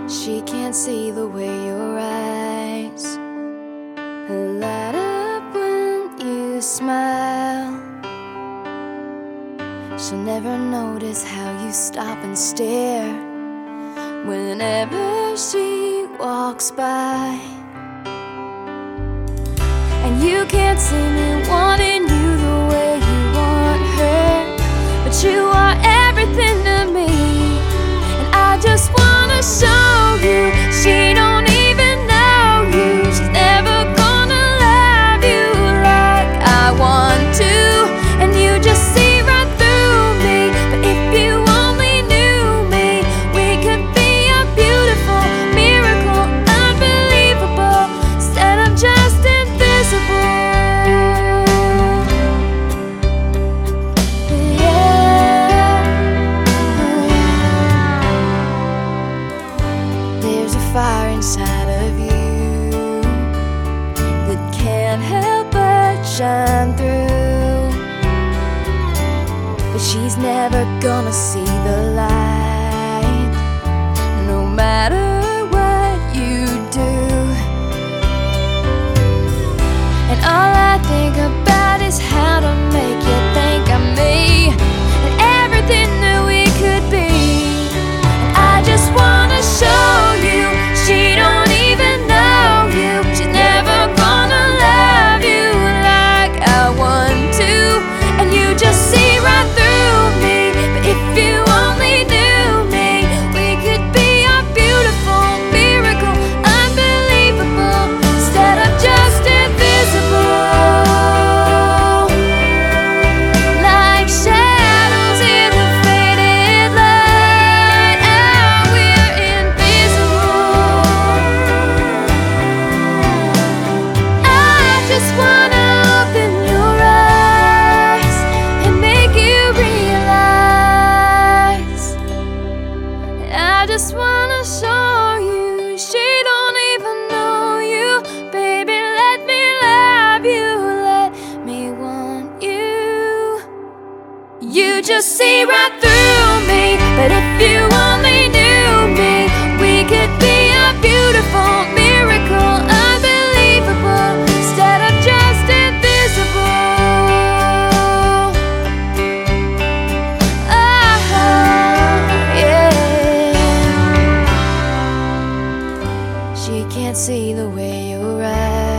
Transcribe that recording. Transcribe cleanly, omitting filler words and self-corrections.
She can't see the way your eyes light up when you smile. She'll never notice how you stop and stare whenever she walks by. And you can't see me wanting you the way you want her, but you are everything to me, and I just wanna show you she don't even know you. She's never gonna love you like I want to, and you just see right through me. But if you only knew me, we could be a beautiful miracle, unbelievable, instead of just invisible. There's a fire inside of you that can't help but shine through, but she's never gonna see the light, no matter what you do. And all I think about is how to make you think of me and everything that we could be. And I just wanna show you she don't even know you. She's never gonna love you like I want to, and you just see right through me. But if you only knew me, we could be a beautiful miracle, unbelievable, instead of just invisible. Like shadows in the faded light, oh, we're invisible. I just wanna open your eyes and make you realize. I just wanna show you she don't even know you. Baby, let me love you, let me want you. You just see right through me, but if you only knew me, we could be a beautiful miracle, unbelievable, instead of just invisible. Oh, yeah. She can't see the way your eyes